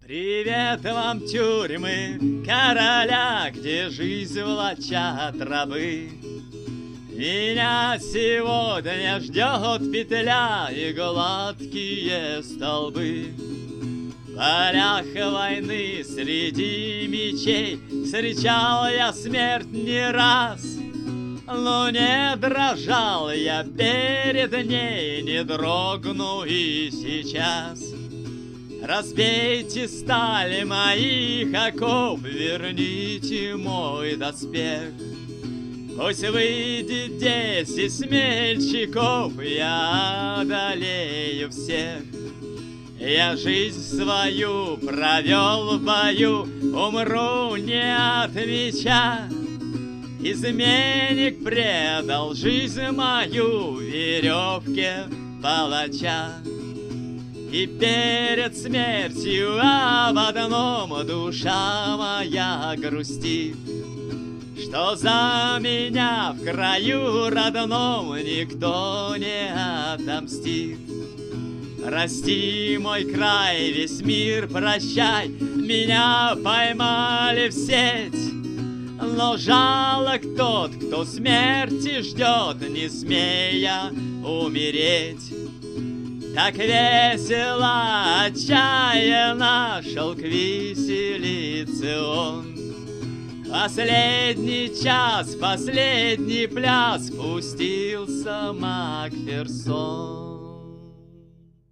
Привет вам, тюрьмы короля, где жизнь влачат рабы. Меня сегодня ждет петля и гладкие столбы. В полях войны среди мечей встречал я смерть не раз, но не дрожал я перед ней, не дрогну и сейчас. Разбейте стали моих оков, верните мой доспех. Пусть выйдет 10 смельчаков, я одолею всех. Я жизнь свою провел в бою, умру не от меча. Изменник предал жизнь мою в веревке палача. И перед смертью об одном душа моя грустит, что за меня в краю родном никто не отомстит. Прости, мой край, весь мир прощай, меня поймали в сеть, но жалок тот, кто смерти ждет, не смея умереть. Так весело, отчаянно шел к виселице он. Последний час, последний пляс спустился Макферсон.